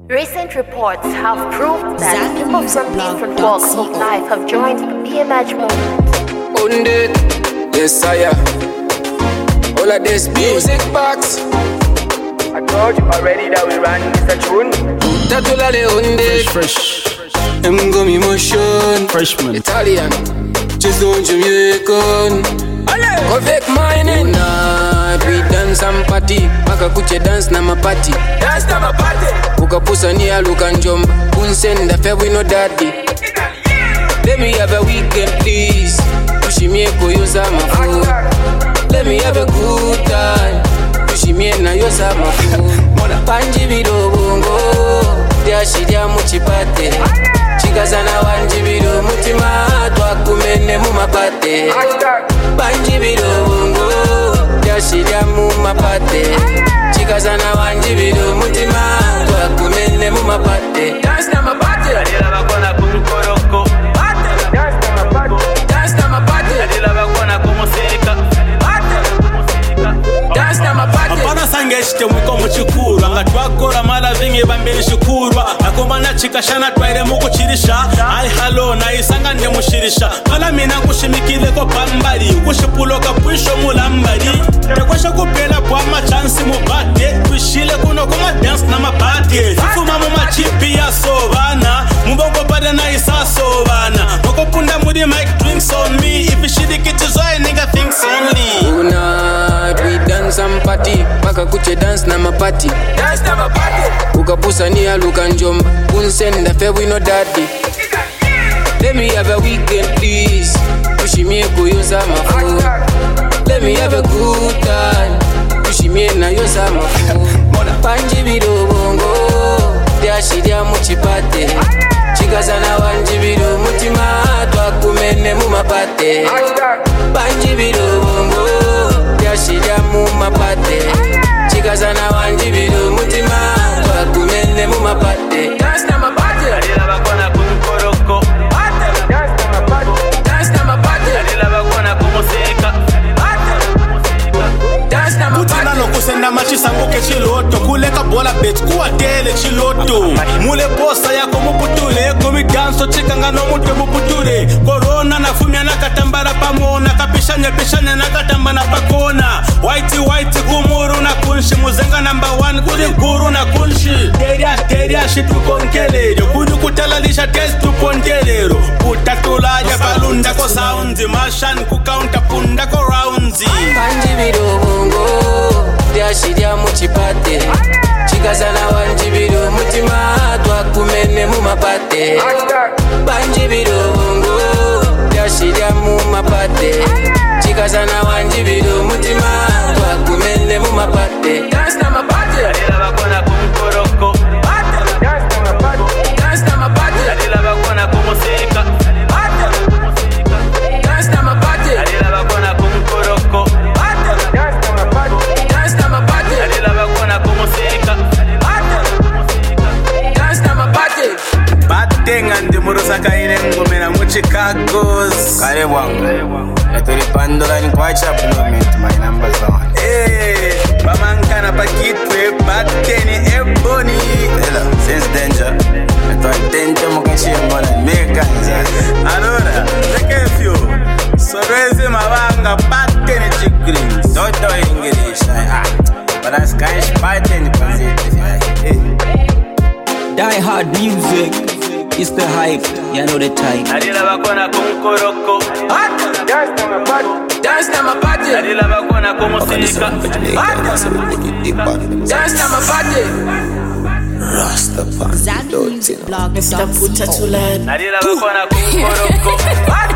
Recent reports have proved that people from different walks of life have joined the BMH movement. On it, yes I am. All of this music box. I told you already that we ran Mr. Tune. Tatulale on it. Fresh. Mgomi motion. Freshman. Italian. Just don't Jamaican. Avec mining. Tonight we dance and party. Paka kuche dance na mapati. Dance na mapati. Ukapusa ni aluka njomba. Unsenda fe we no daddy. Let me have a weekend please. Tushimie koyoza mafu. Let me have a good time. Tushimie na yoza mafu. Panji biro bongo. Diashidya muchipate. Chikazana wanji biro mutima. Twakumene mumapate. Panji biro bongo. Diashidya mumapate. Chikazana wanji biro mutima. Twakumene mumapate. Dance na mapate. Adila bakona kumkoroko. Dance na mapate. Adila bakona kumusirika. Dance na mapate. Apana sangeshite mwiko muchikuru. Anga twakora mara vingi bambiri shikurwa. Nakomana chikashana twaire mukuchirisha. Ai halo na isanga nde mushirisha. Kala mina kushimikile ko pambari. Kushipuloka pwisho mulambari. Tekwasha kupela kwa machansi mubate. Kwishile kuno kuma dance na mapate. Fuma mumachipi ya sovana. Mbongo pada na isa sovana. Wakopunda mudi mic drinks on me. If you shitty get to zoe nigga thinks only. Tonight we dance and party. Paka kuche dance na mapati. Dance na mapati. Ukapusa ni aluka njomba. Unsenda fe we no daddy. Let me have a weekend please. Tushimie koyoza mafu. Let me have a good time. Tushimie na yoza mafu. Panji biro bongo. Diashidya muchipate. Chikazana wanji biro mutima. Twakumene mumapate. Panji biro bongo. Diashidya mumapate. Chikazana wanji biro mutima. Twakumene mumapate. Dance na mapate. Adila bakona kumkoroko. Dance na mapate. Adila bakona kumusirika. Dance na Kutina mapate. lokusenda machisanguke chiloto. Kuleka bola bet kuwatele chiloto. Mule posa yako muputule. Kumi danso chikanga no mute muputule. Corona na fumia na katambara pamona. Kapishanya pishanya na katambana pakona. White kumuru na kunshi. Muzenga number 1 kuri guru na kunshi. Teria shitu konkelero. Kuri kutalalisha test tu ponkelero. Kutatula ya balunda ko sounds. Mashan kukaunta punda ko rounds. Panji biro bongo. Diashidya muchipate. Chikazana wanji biro mutima. Twakumene mumapate. Panji biro bongo. Diashidya mumapate. Chikazana wanji biro mutima. Twakumene mumapate. Dance na mapate. Adila bakona kumkoroko. Dance na mapate. Adila bakona kumusirika. Dance na mapate. Adila bakona kumkoroko. Dance na mapate. Adila bakona kumusirika. Dance na mapate. Batenga ndi murusaka ine ngomera mu Chicago's. Kare bwangu. Naturipandola ni kwa chaplomit my numbers on. Bamankana pakitwe bateni ebony. Hello, since danger. Natwatente mukashimbo na mekanza. Allora, lekefyo. Soreze mabanga bateni chigrins. Toto English. But that's kind of bateni positive. Die Hard Music, it's the hype, you know the type. Adila bakona kumkoroko. Dance na mapate. Adila bakona kumusirika. Dance na mapate. Mr. Puta Tulan. Adila bakona kumkoroko.